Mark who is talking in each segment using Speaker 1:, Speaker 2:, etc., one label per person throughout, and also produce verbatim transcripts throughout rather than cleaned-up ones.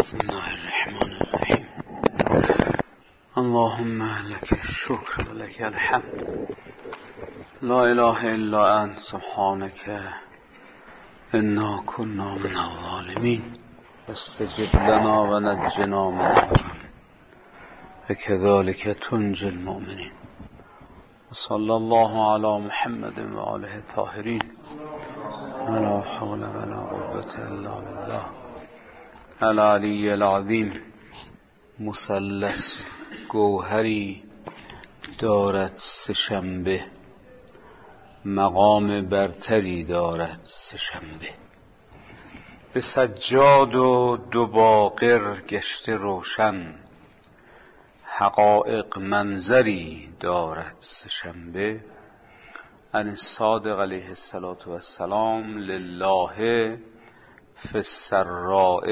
Speaker 1: بسم الله الرحمن الرحیم. اللهم لك الشکر و لك الحمد، لا اله الا انت سبحانك انا كنا من الظالمین، استجب لنا و نجنا من الغم وكذلك تنجي المؤمنين. صلى الله على محمد و آله الطاهرین ولا حول ولا قوة الا بالله العلی العظیم. مثلث گوهری دارد سه‌شنبه، مقام برتری دارد سه‌شنبه. به سجاد و دو باقر گشته روشن، حقایق منظری دارد سه‌شنبه. ان الصادق علیه السلام لله فی السراء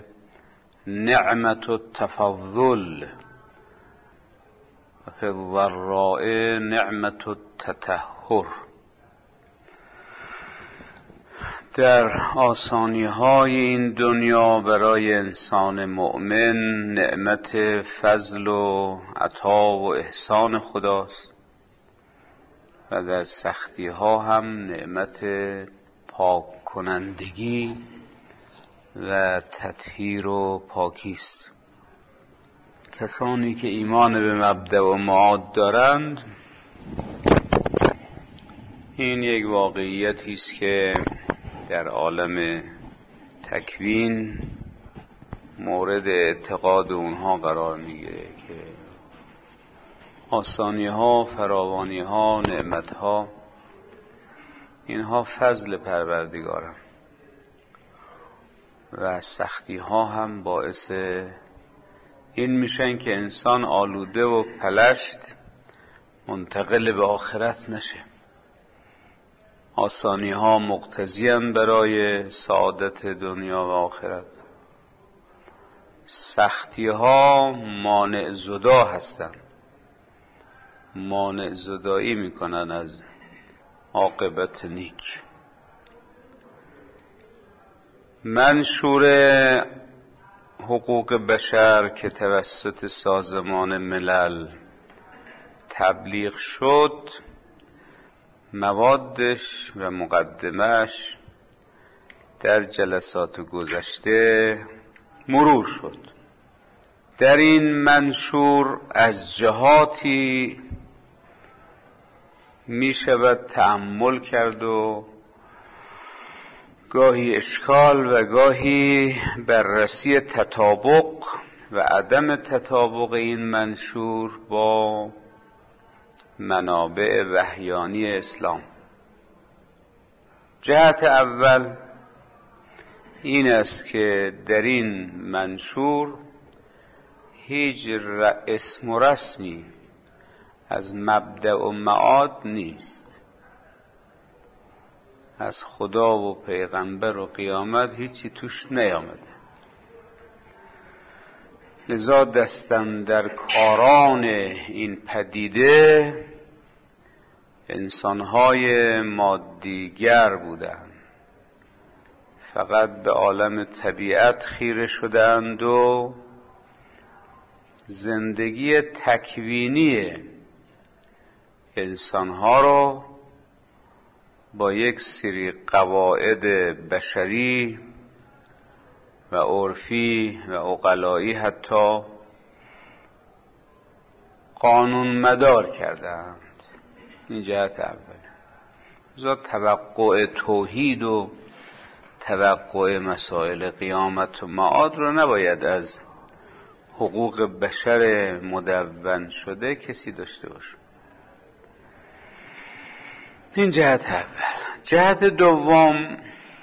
Speaker 1: نعمت التفضل و فی الضراء نعمت التطهر. در آسانی های این دنیا برای انسان مؤمن نعمت فضل و عطا و احسان خداست و در سختی ها هم نعمت پاک کنندگی و تطهیر و پاکی است. کسانی که ایمان به مبدأ و معاد دارند، این یک واقعیتی است که در عالم تکوین مورد اعتقاد اونها قرار میگیره که آسانی ها، فراوانی ها، نعمت ها، اینها فضل پروردگارند و سختی ها هم باعث این میشن که انسان آلوده و پلشت منتقل به آخرت نشه. آسانی ها مقتضی‌اند برای سعادت دنیا و آخرت، سختی ها مانع زدا هستند، مانع زدایی میکنن از عاقبت نیک. منشور حقوق بشر که توسط سازمان ملل تبلیغ شد، موادش و مقدمش در جلسات گذشته مرور شد. در این منشور از جهاتی می شود تأمل کرد و گاهی اشکال و گاهی بررسی تطابق و عدم تطابق این منشور با منابع وحیانی اسلام. جهت اول این است که در این منشور هیچ اسم و رسمی از مبدأ و معاد نیست. از خدا و پیغمبر و قیامت هیچی توش نیامده. لذا دستن در کاران این پدیده انسانهای مادیگر بودند، فقط به عالم طبیعت خیره شدند و زندگی تکوینی انسانها رو با یک سری قواعد بشری و عرفی و عقلایی حتی قانون مدار کردند. این جهت اول. لذا توقع توحید و توقع مسائل قیامت و معاد رو نباید از حقوق بشر مدون شده کسی داشته باشه. این جهت اول. جهت دوم،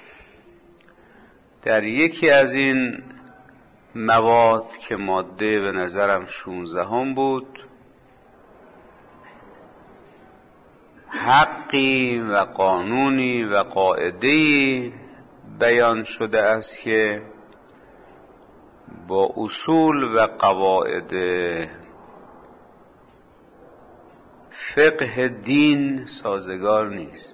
Speaker 1: در یکی از این مواد که ماده به نظرم شونزدهم بود، حقی و قانونی و قاعده‌ای بیان شده است که با اصول و قواعد فقه دین سازگار نیست.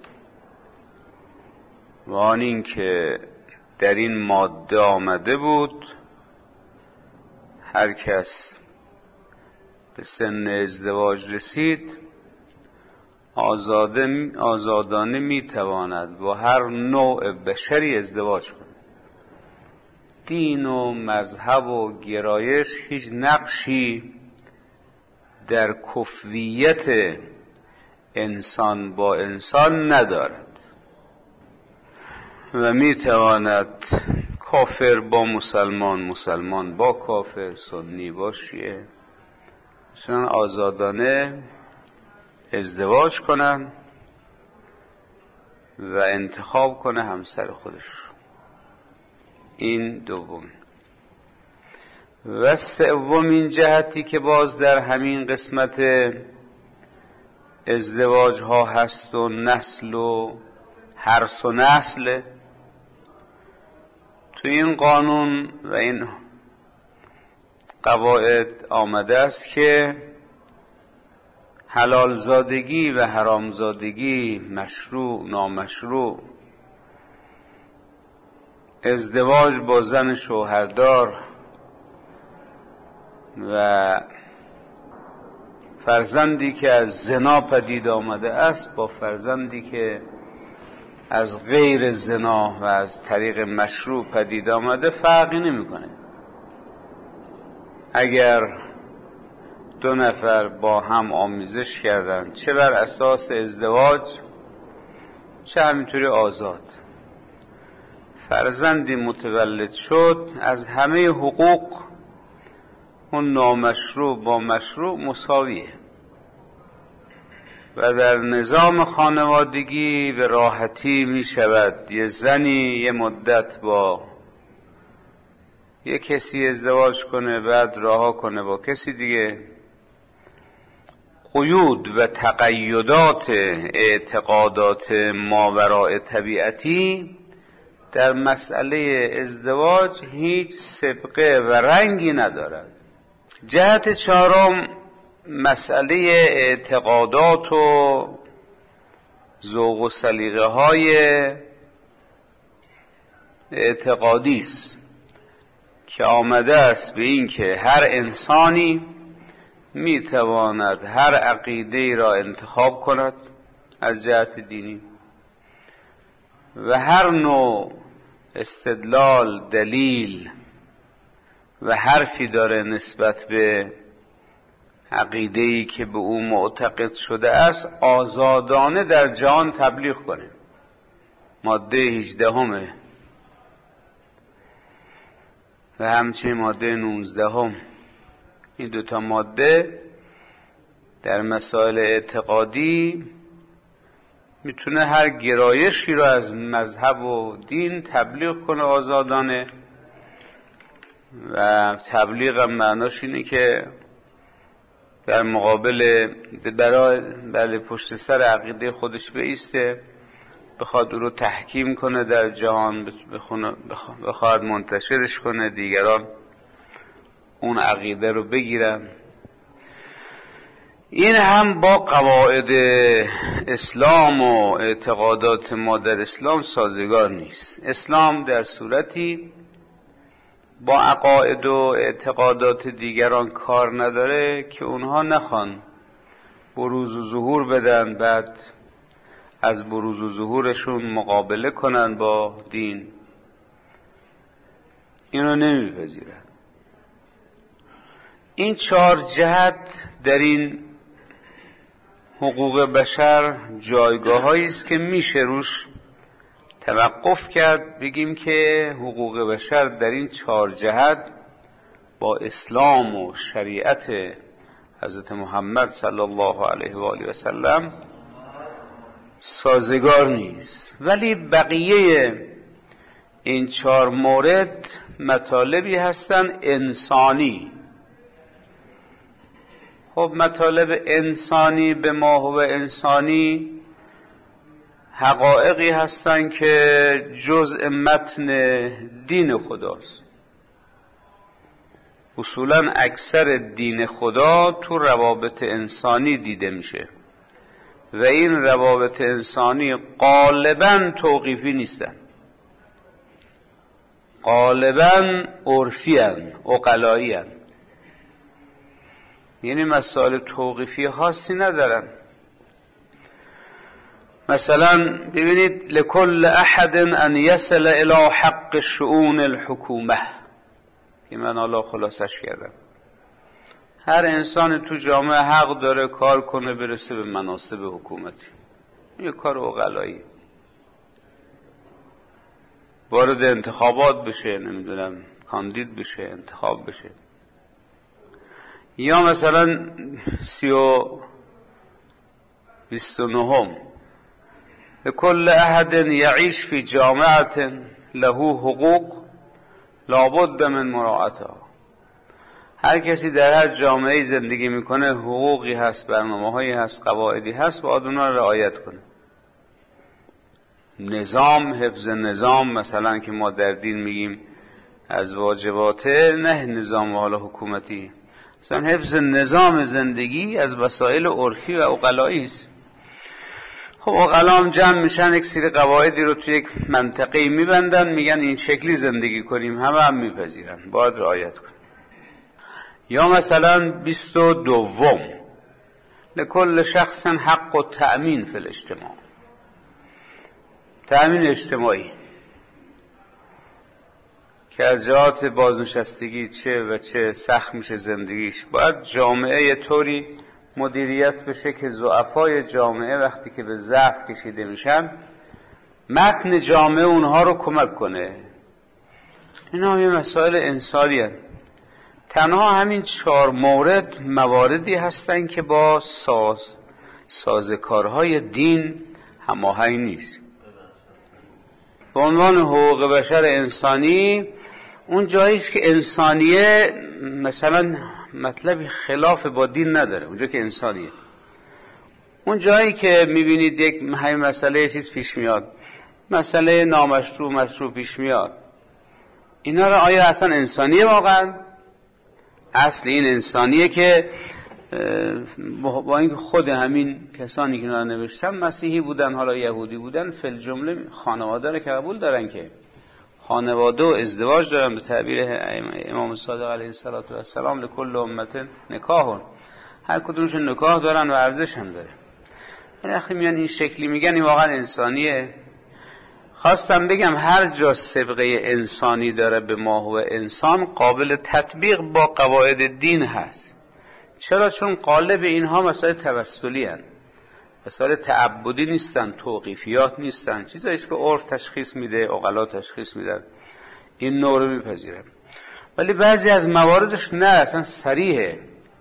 Speaker 1: و آن این که در این ماده آمده بود هر کس به سن ازدواج رسید آزاده آزادانه میتواند با هر نوع بشری ازدواج کند. دین و مذهب و گرایش هیچ نقشی در کفویت انسان با انسان ندارد و میتواند کافر با مسلمان، مسلمان با کافر، سنی با شیعه چنان آزادانه ازدواج کنن و انتخاب کنه همسر خودش. این دوم. و سومین جهتی که باز در همین قسمت ازدواج ها هست و نسل و حرث و نسل، تو این قانون و این قواعد آمده است که حلال زادگی و حرام زادگی، مشروع نامشروع، ازدواج با زن شوهردار و فرزندی که از زنا پدید آمده است با فرزندی که از غیر زنا و از طریق مشروع پدید آمده فرقی نمی‌کنه. اگر دو نفر با هم آمیزش کردن، چه بر اساس ازدواج چه همینطوری آزاد، فرزندی متولد شد، از همه حقوق اون نامشروع با مشروع مساویه و در نظام خانوادگی به راحتی می شود یه زنی یه مدت با یه کسی ازدواج کنه بعد رها کنه با کسی دیگه. قیود و تقیدات اعتقادات ماوراء طبیعتی در مسئله ازدواج هیچ سابقه و رنگی ندارد. جهت چهارم مسئله اعتقادات و ذوق و سلیقه های اعتقادی است که آمده است به این که هر انسانی میتواند هر عقیده را انتخاب کند از جهت دینی و هر نوع استدلال، دلیل و حرفی داره نسبت به عقیده‌ای که به او معتقد شده است آزادانه در جهان تبلیغ کنه. ماده هجدهم و همچنین ماده نوزدهم، این دوتا ماده در مسائل اعتقادی میتونه هر گرایشی رو از مذهب و دین تبلیغ کنه آزادانه. و تبلیغ هم معناش اینه که در مقابل برای بله پشت سر عقیده خودش بایسته، بخواد او رو تحکیم کنه در جهان، بخواد منتشرش کنه، دیگران اون عقیده رو بگیرن. این هم با قواعد اسلام و اعتقادات ما در اسلام سازگار نیست. اسلام در صورتی با عقاید و اعتقادات دیگران کار نداره که اونها نخوان بروز و ظهور بدن، بعد از بروز و ظهورشون مقابله کنن با دین. اینو نمیپذیرن. این چهار جهت در این حقوق بشر جایگاه‌هایی است که میشه روش توقف کرد، بگیم که حقوق بشر در این چهار جهت با اسلام و شریعت حضرت محمد صلی الله علیه و آله و سلم سازگار نیست. ولی بقیه این چهار مورد مطالبی هستن انسانی. خب مطالب انسانی به ما هو انسانی حقایقی هستن که جزء متن دین خداست. اصولا اکثر دین خدا تو روابط انسانی دیده میشه و این روابط انسانی غالباً توقیفی نیستن، غالباً عرفی هن، عقلایی هن. یعنی مسائل توقیفی خاصی ندارن. مثلا ببینید لکل احد ان یصل الی حق شؤون الحکومه، که من حالا خلاصش کردم. هر انسان تو جامعه حق داره کار کنه برسه به مناصب حکومتی. یه کار عقلایی، وارد انتخابات بشه، نمیدونم کاندید بشه، انتخاب بشه. یا مثلا سی و بیست و نهم لكل احد یعیش فی جامعه له حقوق لابد من مراعاتها. هر کسی در هر جامعه زندگی میکنه حقوقی هست، برنامه‌هایی هست، قواعدی هست، باید اونا رو رعایت کنه. نظام، حفظ نظام مثلا که ما در دین میگیم از واجباته، نه نظام حالا حکومتی، مثلا حفظ نظام زندگی از وسایل عرفی و عقلایی است. خب عقلام جمع میشن، یک سری قواعدی رو توی یک منطقه میبندن، میگن این شکلی زندگی کنیم، همه هم میپذیرن، باید رعایت کنیم. یا مثلا بیست و دوم لکل شخص حق و تأمین فی الاجتماع، تأمین اجتماعی که از جهات بازنشستگی چه و چه سخت میشه زندگیش. باید جامعه یه طوری مدیریت بشه که ضعفای جامعه وقتی که به ضعف کشیده میشن متن جامعه اونها رو کمک کنه. اینا یه مسائل انسانی هست. تنها همین چهار مورد مواردی هستن که با ساز سازکارهای دین هماهنگ نیست. به عنوان حقوق بشر انسانی، اون جاییست که انسانیه مثلا مطلبی خلاف با دین نداره، اونجا که انسانیه. اون جایی که میبینید یک همین مسئله چیز پیش میاد، مسئله نامشروع مشروع پیش میاد، اینا رو آیا اصلا انسانیه واقعا؟ اصل این انسانیه که با اینکه خود همین کسانی که اینا رو نوشتن مسیحی بودن، حالا یهودی بودن، فی الجمله خانواده رو که قبول دارن، که خانواده و ازدواج دارن. به تعبیر امام صادق علیه السلام لکل امت نکاح، هر کدومشون نکاح دارن و ارزش هم داره. وقتی میان این شکلی میگن این واقعا انسانیه. خواستم بگم هر جا سابقه انسانی داره به ما هو انسان، قابل تطبیق با قواعد دین هست. چرا؟ چون قالب اینها مسائل توسلی هستند، مسائل تعبدی نیستن، توقیفیات نیستن، چیزاییست که عرف تشخیص میده، عقلا تشخیص میدن، این نوع رو میپذیرن. ولی بعضی از مواردش نه، اصلا صریحه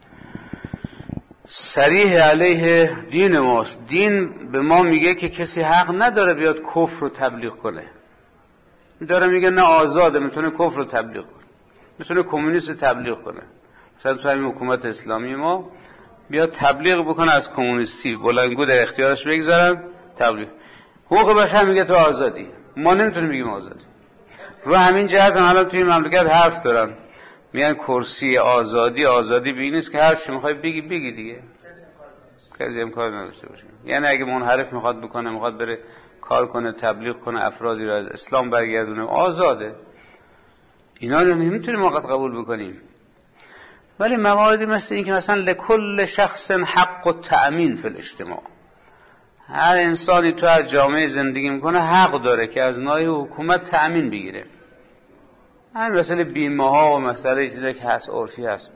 Speaker 1: صریح علیه دین ماست. دین به ما میگه که کسی حق نداره بیاد کفر رو تبلیغ کنه. داره میگه نه، آزاده، میتونه کفر رو تبلیغ کنه، میتونه کمونیست تبلیغ کنه. مثلا تو همین حکومت اسلامی ما بیاد تبلیغ بکنه از کمونیستی، بلندگو در اختیارش بگذارن تبلیغ. حقوق بشر میگه تو آزادی، ما نمیتونیم بگیم آزادی. رو همین جهت هم الان توی مملکت حرف دارن، میگن کرسی آزادی، آزادی به این نیست که هر چی میخوای بگی بگی دیگه، کسی امکان نداشته باشه. یعنی اگه منحرف میخواد بکنه، میخواد بره کار کنه، تبلیغ کنه، افرادی رو از اسلام برگردونه، آزاده. اینا رو نمیتونیم وقت قبول بکنیم. ولی مواردی مثل این که مثلا لکل شخص حق و تأمین فی الاجتماع، هر انسانی تو هر جامعه زندگی میکنه حق داره که از ناحیه حکومت تأمین بگیره. همین مسئله بیمه ها و مسئله چیزایی که هست عرفی هست.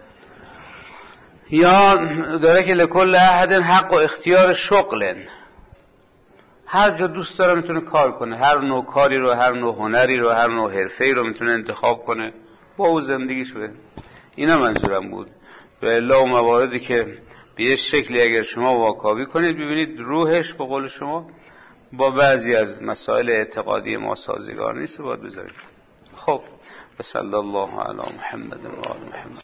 Speaker 1: یا داره که لکل احد حق و اختیار شغل، هر جا دوست داره میتونه کار کنه، هر نوع کاری رو، هر نوع هنری رو، هر نوع حرفه‌ای رو میتونه انتخاب کنه، با او زندگیش بده. اینا منظورم بود. و الا و مواردی که به یه شکلی اگر شما واکاوی کنید ببینید روحش به قول شما با بعضی از مسائل اعتقادی ما سازگار نیست، باید بذارید. خب صلی الله علی محمد و آل محمد.